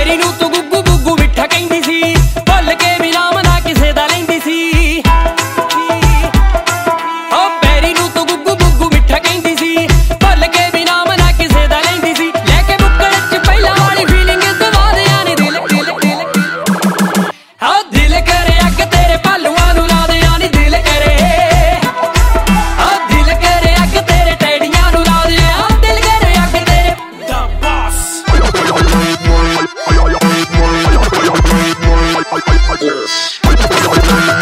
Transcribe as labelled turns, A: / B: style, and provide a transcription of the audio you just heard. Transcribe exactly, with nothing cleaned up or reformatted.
A: ਪੈਰੀ ਨੂੰ ਤੂੰ ਗੁੱਗੂ ਗੁੱਗੂ ਮਿੱਠਾ ਕਹਿੰਦੀ ਸੀ ਭੁੱਲ ਕੇ ਵੀ ਨਾਮ ਨਾ ਕਿਸੇ ਦਾ ਲੈਂਦੀ ਸੀ ਓ ਪੈਰੀ ਨੂੰ ਤੂੰ ਗੁੱਗੂ ਗੁੱਗੂ ਮਿੱਠਾ ਕਹਿੰਦੀ ਸੀ ਭੁੱਲ ਕੇ ਵੀ ਨਾਮ ਨਾ ਕਿਸੇ ਦਾ ਲੈਂਦੀ ਸੀ ਲੈ ਕੇ ਬੁੱਕਲ ਚ ਪਹਿਲਾਂ ਵਾਲੀ ਫੀਲਿੰਗ ਦਵਾਦਿਆਂ ਨੇ ਦਿਲ ਦਿਲ ਦਿਲ ਓ ਦਿਲ ਕਰੇ ਅੱਗ ਤੇਰੇ ਭਾਲੂਆਂ ਨੂੰ ਲਾ ਦਿਆਂ ਨੀ ਦਿਲ ਕਰੇ ਓ ਦਿਲ ਕਰੇ ਅੱਗ ਤੇਰੇ ਟੈਡੀਆਂ ਨੂੰ ਲਾ ਦਿਆਂ ਦਿਲ ਕਰੇ ਅੱਗ ਤੇਰੇ ਦਾ ਬਾਸ Yes.